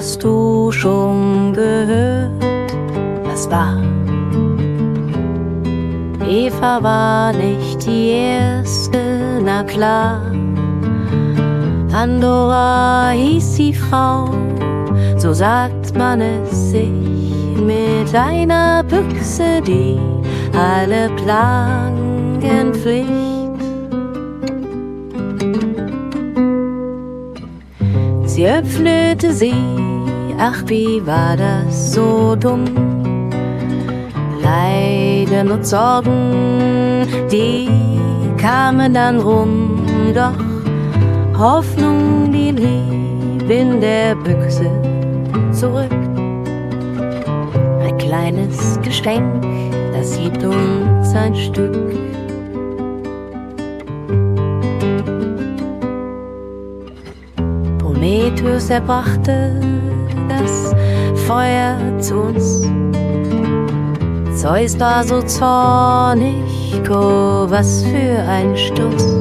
hast du schon gehört, was war? Eva war nicht die erste, na klar. Pandora hieß die Frau, so sagt man es sich, mit einer Büchse, die alle Plagen flicht. Sie öffnete sie, ach wie war das so dumm. Leiden und Sorgen, die kamen dann rum, doch Hoffnung, die blieb in der Büchse zurück. Ein kleines Geschenk, das gibt uns ein Stück. Prometheus, er brachte das Feuer zu uns. Zeus war so zornig, oh, was für ein Sturz.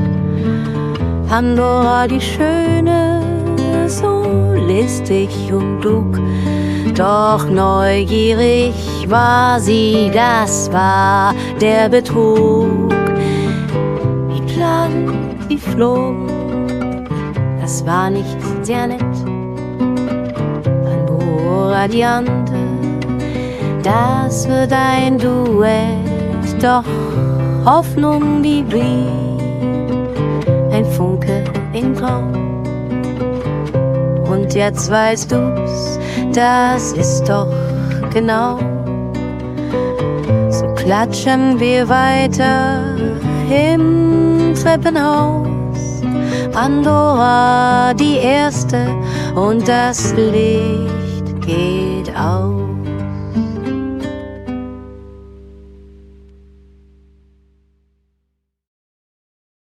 Pandora, die Schöne, so listig und klug, doch neugierig war sie, das war der Betrug. Die Plagen, die flogen, das war nicht sehr nett. Pandora, die andere, das wird ein Duett, doch Hoffnung, die blieb, ein Funke im Traum. Und jetzt weißt du's, das ist doch genau. So klatschen wir weiter im Treppenhaus. Pandora, die Erste, und das Licht geht aus.